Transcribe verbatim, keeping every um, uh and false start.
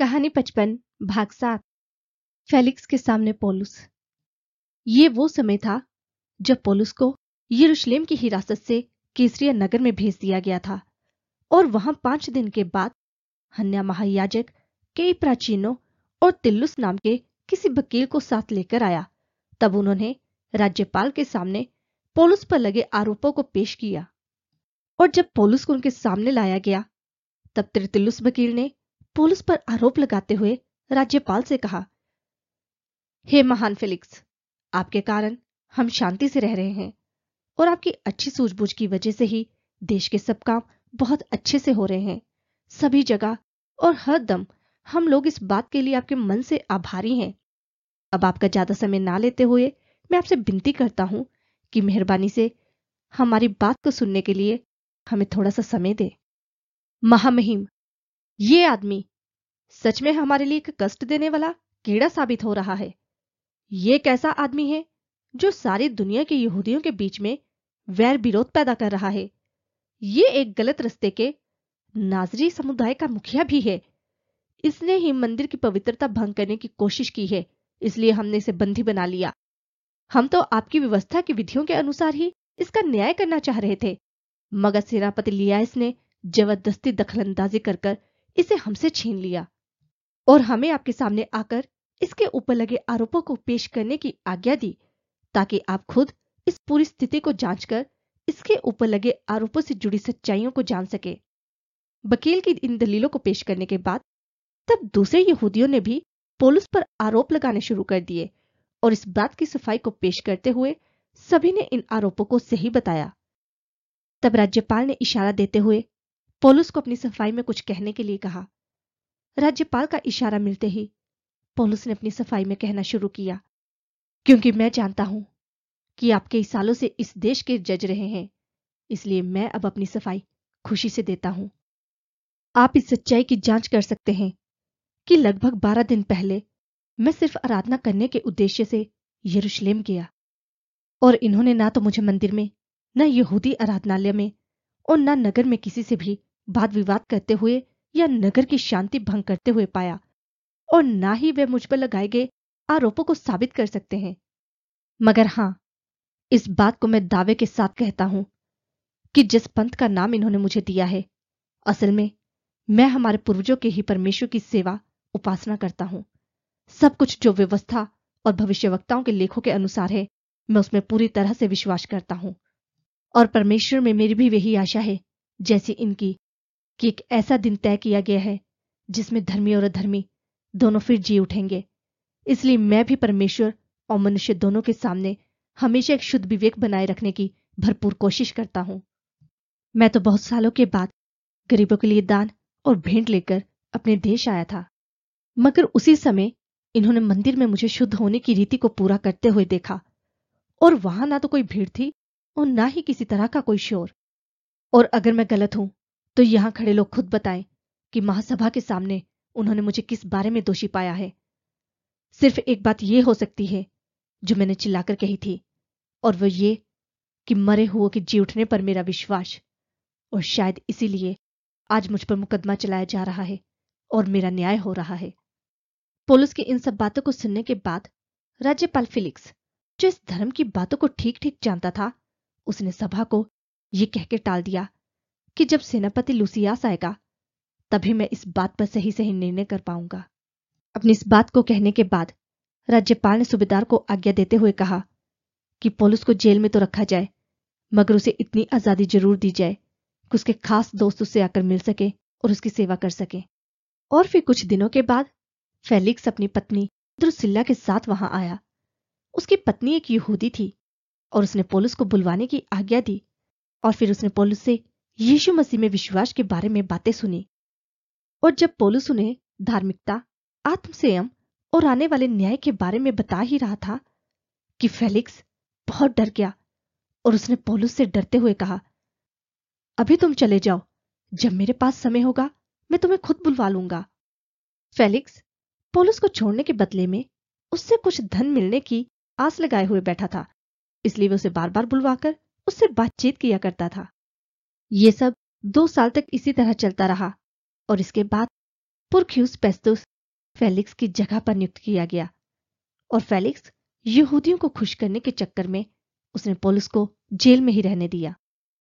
कहानी पचपन भाग सात। फेलिक्स के सामने पौलुस। ये वो समय था जब पौलुस को यरूशलेम की हिरासत से कैसरिया नगर में भेज दिया गया था और वहां पांच दिन के बाद हन्ना महायाजक कई प्राचीनों और तिल्लुस नाम के किसी वकील को साथ लेकर आया। तब उन्होंने राज्यपाल के सामने पौलुस पर लगे आरोपों को पेश किया और जब पौलुस को उनके सामने लाया गया तब तिरतिल्लुस वकील ने पौलुस पर आरोप लगाते हुए राज्यपाल से कहा, हे महान फेलिक्स, आपके कारण हम शांति से रह रहे हैं और आपकी अच्छी सूझबूझ की वजह से ही देश के सब काम बहुत अच्छे से हो रहे हैं। सभी जगह और हर दम हम लोग इस बात के लिए आपके मन से आभारी हैं। अब आपका ज्यादा समय ना लेते हुए मैं आपसे विनती करता हूं कि मेहरबानी से हमारी बात को सुनने के लिए हमें थोड़ा सा समय दे। महामहिम, ये आदमी सच में हमारे लिए एक कष्ट देने वाला कीड़ा साबित हो रहा है। ये कैसा आदमी है जो सारी दुनिया के यहूदियों के बीच में वैर विरोध पैदा कर रहा है। ये एक गलत रास्ते के नाजरी समुदाय का मुखिया भी है। इसने ही मंदिर की पवित्रता भंग करने की कोशिश की है, इसलिए हमने इसे बंदी बना लिया। हम तो आपकी व्यवस्था की विधियों के अनुसार ही इसका न्याय करना चाह रहे थे, मगर सेनापति लियास ने जबरदस्ती दखलंदाजी कर कर इसे हमसे छीन लिया और हमें आपके सामने आकर इसके ऊपर लगे आरोपों को पेश करने की आज्ञा दी, ताकि आप खुद इस पूरी स्थिति को जांचकर इसके ऊपर लगे आरोपों से जुड़ी सच्चाइयों को जान सके। वकील की इन दलीलों को पेश करने के बाद तब दूसरे यहूदियों ने भी पौलुस पर आरोप लगाने शुरू कर दिए और इस बात की सफाई को पेश करते हुए सभी ने इन आरोपों को सही बताया। तब राज्यपाल ने इशारा देते हुए पौलुस को अपनी सफाई में कुछ कहने के लिए कहा। राज्यपाल का इशारा मिलते ही पौलुस ने अपनी सफाई में कहना शुरू किया, क्योंकि मैं जानता हूं कि आप कई सालों से इस देश के जज रहे हैं, इसलिए मैं अब अपनी सफाई खुशी से देता हूं। आप इस सच्चाई की जांच कर सकते हैं कि लगभग बारह दिन पहले मैं सिर्फ आराधना करने के उद्देश्य से यरूशलेम गया और इन्होंने ना तो मुझे मंदिर में, न यहूदी आराधनालय में और न नगर में किसी से भी वाद विवाद करते हुए या नगर की शांति भंग करते हुए पाया, और ना ही वे मुझ पर लगाए गए आरोपों को साबित कर सकते हैं। मगर हां, इस बात को मैं दावे के साथ कहता हूं कि जिस पंथ का नाम इन्होंने मुझे दिया है, असल में मैं हमारे पूर्वजों के ही परमेश्वर की सेवा उपासना करता हूं। सब कुछ जो व्यवस्था और भविष्यवक्ताओं के लेखों के अनुसार है, मैं उसमें पूरी तरह से विश्वास करता हूं और परमेश्वर में मेरी भी वही आशा है जैसी इनकी, कि एक ऐसा दिन तय किया गया है जिसमें धर्मी और अधर्मी दोनों फिर जी उठेंगे। इसलिए मैं भी परमेश्वर और मनुष्य दोनों के सामने हमेशा एक शुद्ध विवेक बनाए रखने की भरपूर कोशिश करता हूं। मैं तो बहुत सालों के बाद गरीबों के लिए दान और भेंट लेकर अपने देश आया था, मगर उसी समय इन्होंने मंदिर में मुझे शुद्ध होने की रीति को पूरा करते हुए देखा और वहां ना तो कोई भीड़ थी और ना ही किसी तरह का कोई शोर। और अगर मैं गलत हूं तो यहां खड़े लोग खुद बताएं कि महासभा के सामने उन्होंने मुझे किस बारे में दोषी पाया है। सिर्फ एक बात यह हो सकती है जो मैंने चिल्लाकर कही थी, और वह ये कि मरे हुओं के जी उठने पर मेरा विश्वास, और शायद इसीलिए आज मुझ पर मुकदमा चलाया जा रहा है और मेरा न्याय हो रहा है। पौलुस की इन सब बातों को सुनने के बाद राज्यपाल फेलिक्स, जो इस धर्म की बातों को ठीक ठीक जानता था, उसने सभा को यह कहकर टाल दिया कि जब सेनापति लूसियास आएगा तभी मैं इस बात पर सही सही निर्णय कर पाऊंगा। अपनी इस बात को कहने के बाद राज्यपाल ने सूबेदार को आज्ञा देते हुए कहा कि पौलुस को जेल में तो रखा जाए, मगर उसे इतनी आजादी जरूर दी जाए कि उसके खास दोस्त उससे आकर मिल सके और उसकी सेवा कर सके। और फिर कुछ दिनों के बाद फेलिक्स अपनी पत्नी द्रुसिल्ला के साथ वहां आया। उसकी पत्नी एक यहूदी थी और उसने पौलुस को बुलवाने की आज्ञा दी और फिर उसने पौलुस से यीशु मसीह में विश्वास के बारे में बातें सुनी। और जब पौलुस उन्हें धार्मिकता, आत्मसंयम और आने वाले न्याय के बारे में बता ही रहा था कि फेलिक्स बहुत डर गया और उसने पौलुस से डरते हुए कहा, अभी तुम चले जाओ, जब मेरे पास समय होगा मैं तुम्हें खुद बुलवा लूंगा। फेलिक्स पौलुस को छोड़ने के बदले में उससे कुछ धन मिलने की आस लगाए हुए बैठा था, इसलिए वह उसे बार बार बुलवाकर उससे बातचीत किया करता था। ये सब दो साल तक इसी तरह चलता रहा और इसके बाद पुरख्यूस पेस्तुस फेलिक्स की जगह पर नियुक्त किया गया और फेलिक्स यहूदियों को खुश करने के चक्कर में उसने पौलुस को जेल में ही रहने दिया।